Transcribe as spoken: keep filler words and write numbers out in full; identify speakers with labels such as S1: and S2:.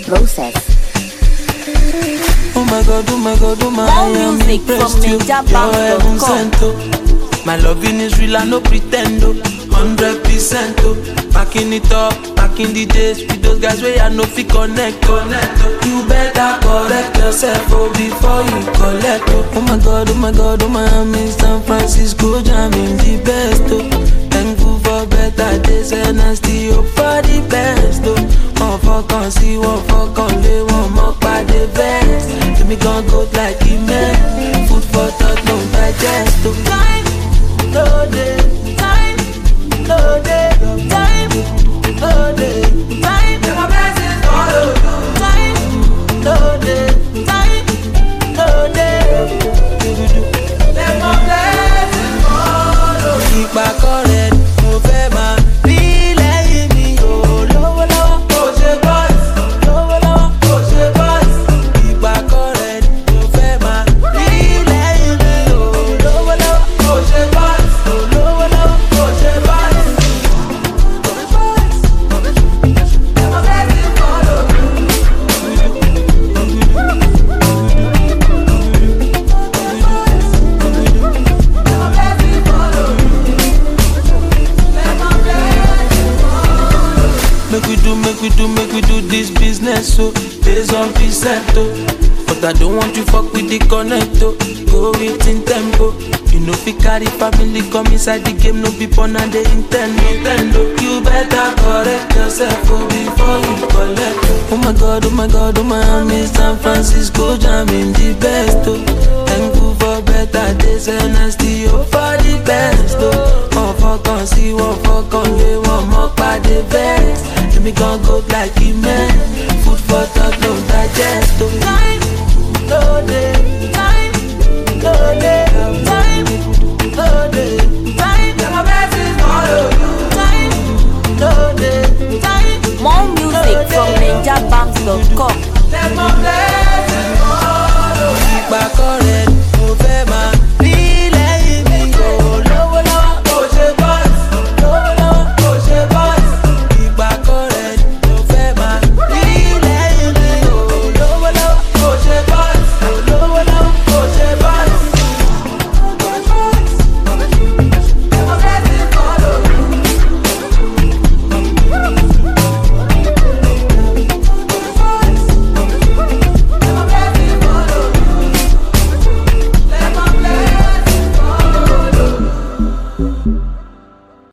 S1: process.
S2: Oh my God, oh my God, oh my
S1: More
S2: I am
S1: music
S2: impressed
S1: from
S2: you.
S1: ninja
S2: You're
S1: bank dot com.
S2: heaven sent, oh. My loving is real, I no pretend, oh. Hundred percent, oh. Backing it up, back in the days with those guys where I no fit connect, connect, oh. You better correct yourself, oh, before you collect, oh. Oh my God, oh my God, oh my I'm in San Francisco, jamming the best, oh. Thankful for better days and I still hope for the best, oh. One for can see, one for can lay, one more by the best. Let me gon' go like a man. Food for thought, no digest, oh. Time, no day, time, no day, time, no day, time. Let my blessings follow you. Time, no day, time, no day. Let my blessings follow you. Keep my correct, no fair man. Relay me, oh, low, low. Push it, boys, low, low. Push it, boys. Keep my correct, no fair man. Relay me, oh, low, low. Push it, boys, oh, low, low. Push it, boys. Let my blessings follow you. Make we do, make we do, make we do this business, so based on percent, oh. But I don't want you fuck with the connect, oh. Go with in tempo. You know fi carry family come inside the game, no be born and they intend, Nintendo. You better correct yourself, oh, before you collect, oh. Oh my God, oh my God, oh my I'm in San Francisco, jamming the best, oh. Thankful for better days and I still hope for the best, oh. One for can see, one for can lay, one more by the best. Let me gon' go like a man. Food for thought, no digest, oh.